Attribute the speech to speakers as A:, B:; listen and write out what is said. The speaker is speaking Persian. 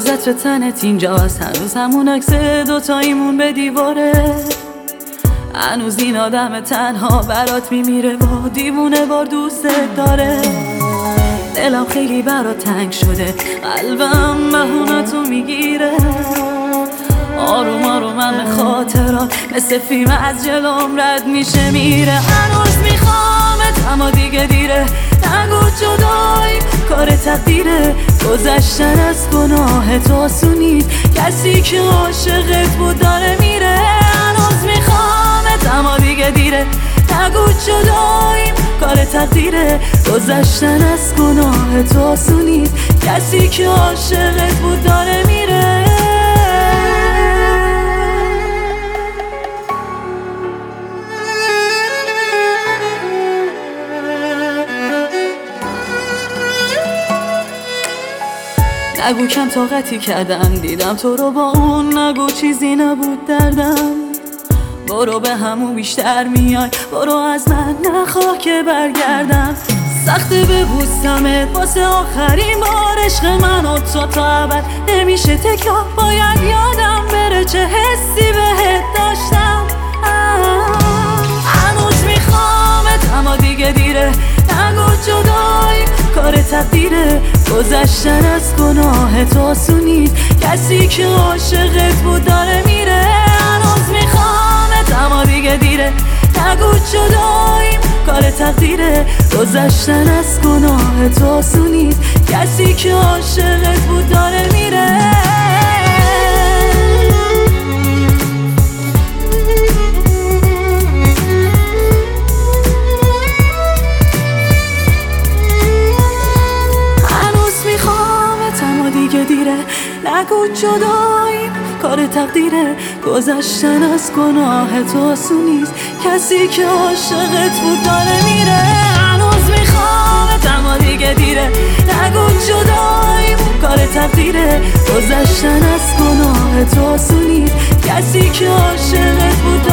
A: هنوز عطر تنت اینجاست، هنوز همون عکس دوتاییمون به دیواره، هنوز این آدم تنها برات میمیره و دیوونه بار دوستت داره. دلم خیلی برات تنگ شده، قلبم بهونتو میگیره، آروم آروم هم خاطرات مثل فیلم از جلوم رد میشه میره. هنوز میخوامت اما دیگه دیره، نگو جدایی کار تقدیره، گذشتن از گناه تو آسونیست، کسی که عاشقت بود داره میره. هنوز میخوامت اما دیگه دیره، نگو جداییم کار تقدیره، گذشتن از گناه تو آسونیست، کسی که عاشقت بود داره میره. نگو کم طاقتی کردم، دیدم تو رو با اون، نگو چیزی نبود دردم، برو به همون بیشتر میای، برو از من نخواه که برگردم. سخته ببوسمت واسه آخرین بار، عشق من و تو تا ابد نمیشه تکرار، باید یادم بره چه حسی بهت داشتم. هنوز میخوامت اما دیگه دیره، نگو جدایی کار تقدیره، گذشتن از گناه تو آسونیست، کسی که عاشقت بود داره میره. هنوز میخوامت اما دیگه دیره، نگو جداییم کار تقدیره، گذشتن از گناه تو آسونیست، کسی که عاشقت بود داره میره. نگو جداییم کار تقدیره، گذشتن از گناه تو آسونیست، کسی که عاشقت بود داره میره. هنوز میخوامت اما دیگه دیره، نگو جداییم کار تقدیره، گذشتن از گناه تو آسونیست، کسی که عاشقت بود